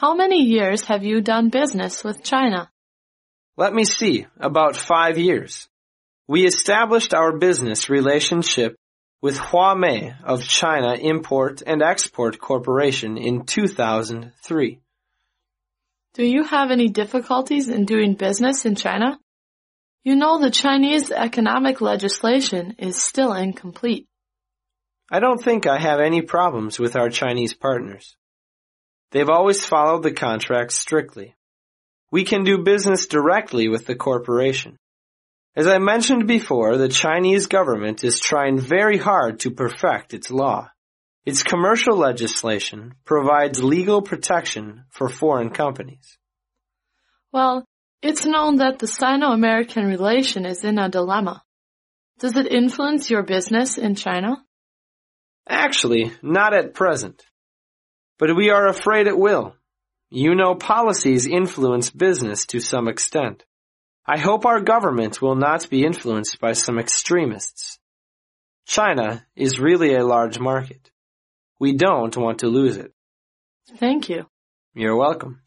How many years have you done business with China? Let me see, about 5 years. We established our business relationship with Huamei of China Import and Export Corporation in 2003. Do you have any difficulties in doing business in China? You know the Chinese economic legislation is still incomplete. I don't think I have any problems with our Chinese partners. They've always followed the contract strictly. We can do business directly with the corporation. As I mentioned before, the Chinese government is trying very hard to perfect its law. Its commercial legislation provides legal protection for foreign companies. Well, it's known that the Sino-American relation is in a dilemma. Does it influence your business in China? Actually, not at present. But we are afraid it will. You know, policies influence business to some extent. I hope our government will not be influenced by some extremists. China is really a large market. We don't want to lose it. Thank you. You're welcome.